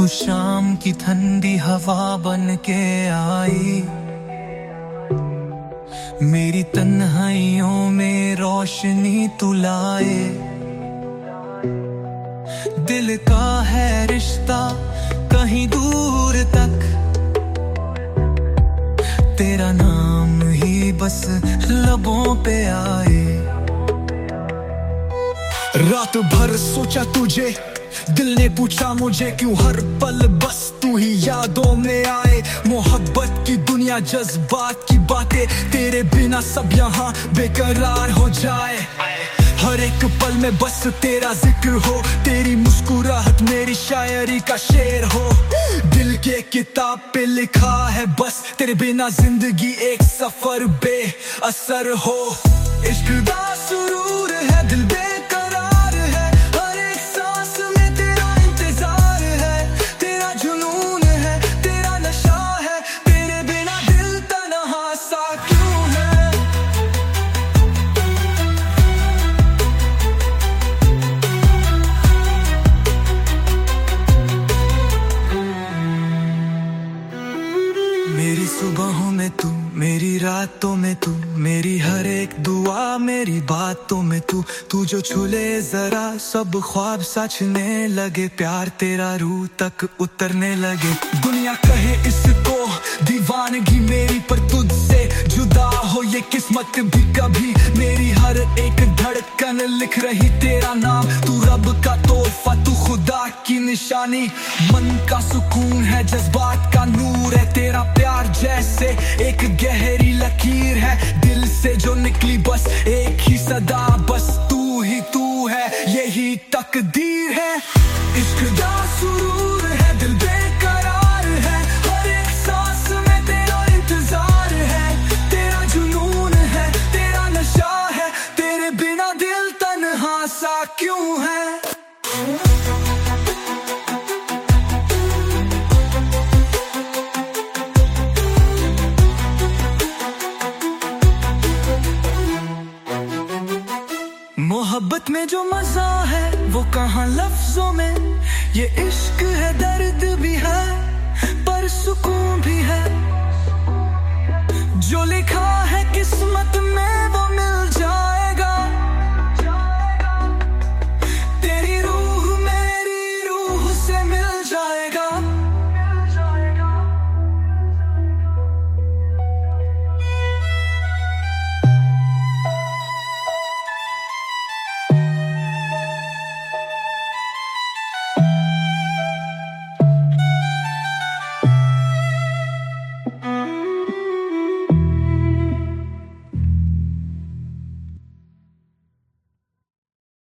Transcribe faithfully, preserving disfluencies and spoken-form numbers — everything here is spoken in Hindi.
तू शाम की ठंडी हवा बन के आई, मेरी तन्हाइयों में रोशनी तू लाए। दिल का है रिश्ता कहीं दूर तक, तेरा नाम ही बस लबों पे आए। रात भर सोचा तुझे, दिल ने पूछा मुझे क्यों हर पल बस तू ही यादों में आए। मोहब्बत की दुनिया, जज्बात की बातें, तेरे बिना सब यहाँ बेकरार हो जाए। हर एक पल में बस तेरा जिक्र हो, तेरी मुस्कुराहट मेरी शायरी का शेर हो। दिल के किताब पे लिखा है बस तेरे बिना जिंदगी एक सफर बेअसर हो। इश्क दा सुरूर है, दिल बेकरार है, हर एक सांस में तेरा इंतजार है। तेरा जुनून है, तेरा नशा है, तेरे बिना दिल तन्हा सा क्यों है। मेरी सुबहों में तू, मेरी रातों में तू, मेरी हर एक दुआ, मेरी बातों में तू। तू जो छूले जरा सब ख्वाब सचने लगे, प्यार तेरा रूह तक उतरने लगे। दुनिया कहे इसको दीवानगी मेरी, पर तुझसे जुदा हो ये किस्मत भी कभी। मेरी हर एक धड़कन लिख रही तेरा नाम, तू रब का तोहफा, तू खुदा की निशानी। मन का सुकून है, जज्बात का नूर है, तेरा प्यार जैसे एक गहरी लकीर है। दिल से जो निकली बस एक ही सदा, बस तू ही तू है, यही तकदीर है। इश्क दा सुरूर है, दिल बेकरार है, हर एक सांस में तेरा इंतजार है। तेरा जुनून है, तेरा नशा है, तेरे बिना दिल तन्हा सा क्यों है। मोहब्बत में जो मजा है वो कहाँ लफ्जों में, ये इश्क है दर्द भी है।